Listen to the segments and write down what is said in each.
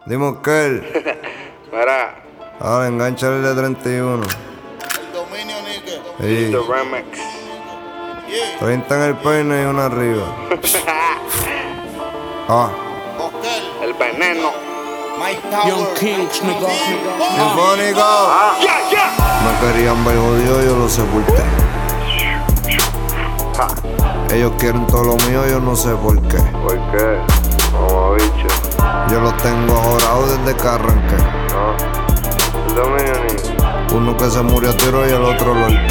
Dimos que él. Mira. Ahora enganchale de 31. El dominio, Nique. Sí. The Remix. 30 en el peine y una arriba. Ah. Oscar. El veneno. Mike Tower. Young Kings, nigga. Sinfónico. Me querían ver jodido, yo lo sepulté. Ellos quieren todo lo mío, yo no sé por qué. ¿Por qué? Como bicho. Yo los tengo ahorados desde que arranqué. No. El dominio ni. Uno que se murió a tiro y el otro lo horqué.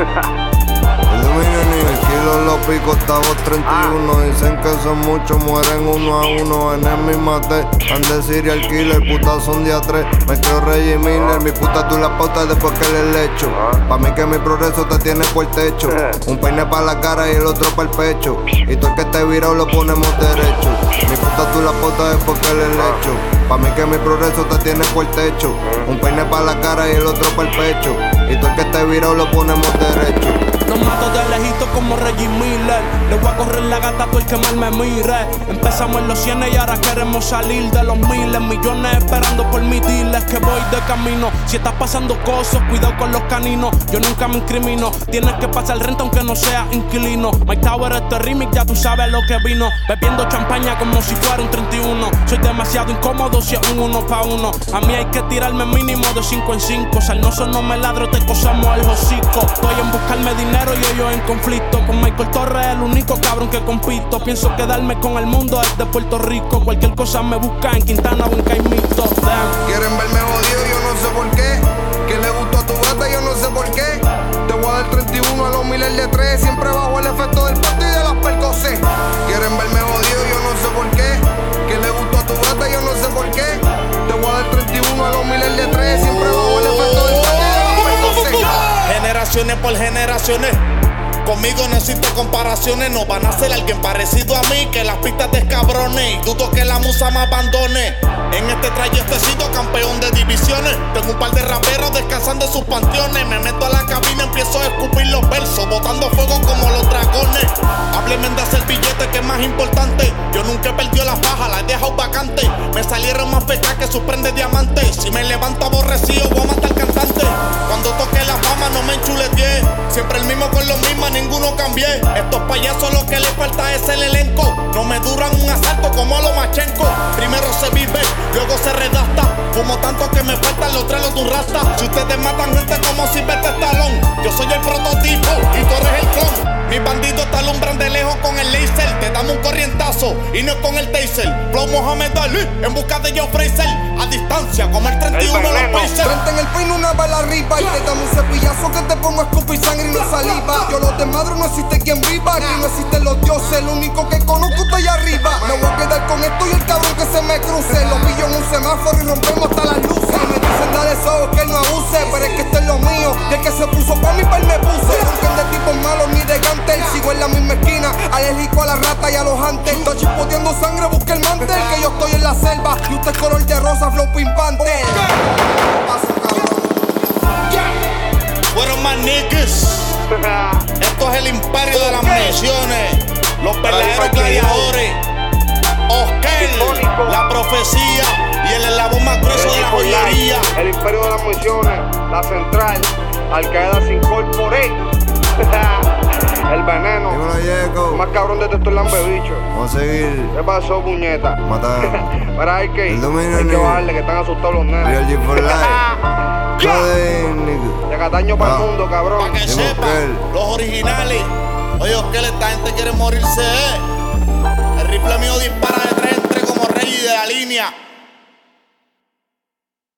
El dominio ni el kilo los picos, estamos 31. Dicen que son muchos, mueren uno a uno. En el mi mate, ande serial killer, puta son día 3. Me creo Reggie Miller, mi puta tú la pautas después que le echo. Pa' mí que mi progreso te tiene por el techo. Un peine pa' la cara y el otro pa' el pecho. Y todo el que esté virado lo ponemos derecho. Mi puta tú la pautas después que le echo. Pa' mí que mi progreso te tiene por el techo. Un peine pa' la cara y el otro pa' el pecho. Y todo el que esté virado lo ponemos derecho. Los mato de lejito como Reggie Miller. Le voy a correr la gata a todo el que mal me mire. Empezamos en los 100 y ahora queremos salir de los miles. Millones esperando por mis dealers que voy de camino. Si estás pasando cosas, cuidado con los caninos. Yo nunca me incrimino. Tienes que pasar renta aunque no seas inquilino. Mike Tower, este remix, ya tú sabes lo que vino. Bebiendo champaña como si fuera un 31. Soy demasiado incómodo si es un 1 pa' 1. A mí hay que tirarme mínimo de 5 en 5. Salnoso no me ladro, te cosamos el hocico. Estoy en buscarme dinero y yo en conflicto. Con Michael Torres, el único cabrón que compito. Pienso quedarme con el mundo desde Puerto Rico. Cualquier cosa me busca en Quintana o en Caimito. Damn. Quieren verme jodido, yo no sé por qué. Que le gustó a tu gata, yo no sé por qué. Te voy a dar 31 a los miles de 3. Siempre bajo el efecto del pato y de las percocé. Quieren verme jodido, yo no sé por qué. Que le gustó a tu gata, yo no sé por qué. Te voy a dar 31 a los miles de 3. Siempre bajo el efecto del pato y de las percocé. Generaciones por generaciones. Conmigo no existen comparaciones. No van a ser alguien parecido a mí. Que las pistas descabrones. Y dudo que la musa me abandone. En este trayecto he sido campeón de divisiones. Tengo un par de raperos descansando en sus panteones. Me meto a la cabina, empiezo a escupir los versos, botando fuego como los dragones. Háblenme de hacer billete, que es más importante. Yo nunca he perdido la faja, la he dejado vacante. Me salieron más fecas que sus prendes diamantes. Si me levanto aborrecido, voy a matar cantante. Cuando toque la fama no me enchuleteé. Siempre el mismo con los mismos, ninguno cambié. Estos payasos lo que les falta es el elenco. No me duran un asalto como a los Machenko. Primero se vive, luego se redacta. Fumo tanto que me faltan los trelos de un rasta. Si ustedes matan gente como Sylvester Stallone, yo soy el prototipo y tú eres el clon. Mis bandidos te alumbran de lejos con el laser. Te damos un corrientazo y no es con el taser. Flow Mohamed Ali en busca de Joe Fraser. A distancia como el 31 de los Pacers. 30 en el peine, una bala arriba. Y te damos un cepillazo que te pongo a escupir sangre y no saliva. Yo los desmadro, no existe quien viva. Aquí no existen los dioses, el único que conozco está allá arriba. Me voy a quedar con esto y el cabrón que se me cruce. Lo pillo en un semáforo y rompemos hasta las luces. Me dicen dale eso, que él no abuse. Pero es que esto es lo mío. Y el que se puso pa' mí, pa' él me puse. Nunca de tipos malos ni de gantel. Sigo en la misma esquina, alérgico a la rata y a los antes. Estoy chispoteando sangre, busca el mantel. Que yo estoy en la selva y usted es color de rosa, flow pimpante. Fueron más niggas. Esto es el imperio de las municiones. Los verdaderos gladiadores. Oscar, la profecía y el eslabón más grueso de la joyería. El imperio de las municiones. La central. Al Qaeda se incorporé. El veneno. Dímelo, Yeco. Más cabrón de estos lambebichos. Vamos a seguir. ¿Qué pasó, puñeta? Matar. Para hay que El dominio hay que ni- bajarle, que están asustados los Real nenes. G for life. Joder, nigga. De Cataño para el mundo, Para cabrón. que Dime, sepan, Oscar. los originales. Oye, Oscar, esta gente quiere morirse. El rifle mío dispara de 3 en 3 como Reggie de la línea.